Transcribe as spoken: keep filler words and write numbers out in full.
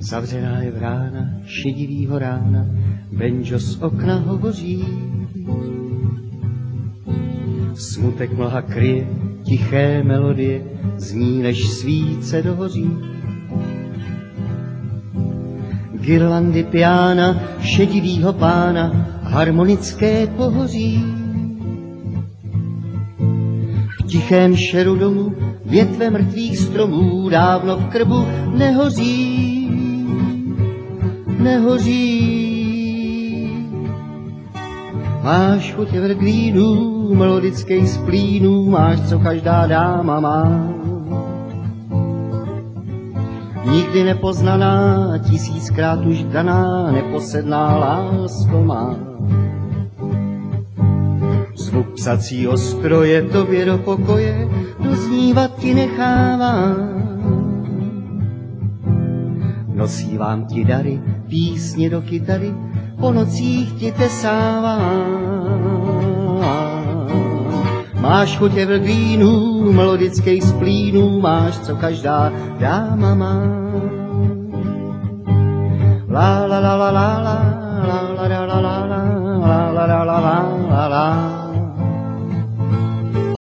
Zavřená je vrána šedivýho rána, banjo z okna hovoří. Smutek mlha kryje, tiché melodie, zní, než svíce dohoří. Girlandy piana šedivýho pána, harmonické pohoří. V tichém šeru domu větve mrtvých stromů dávno v krbu nehoří, nehoří. Máš chuť evergreenů, melodických splínů, máš, co každá dáma má. Nikdy nepoznaná, tisíckrát už daná, neposedná lásko má. Zvuk psacího stroje tobě do pokoje doznívat ti nechává. Nosí vám ti dary, písně do kytary, po nocích ti tesává. Máš chuť evergreenů, melodických splínů, máš, co každá dáma má. La la la la la la.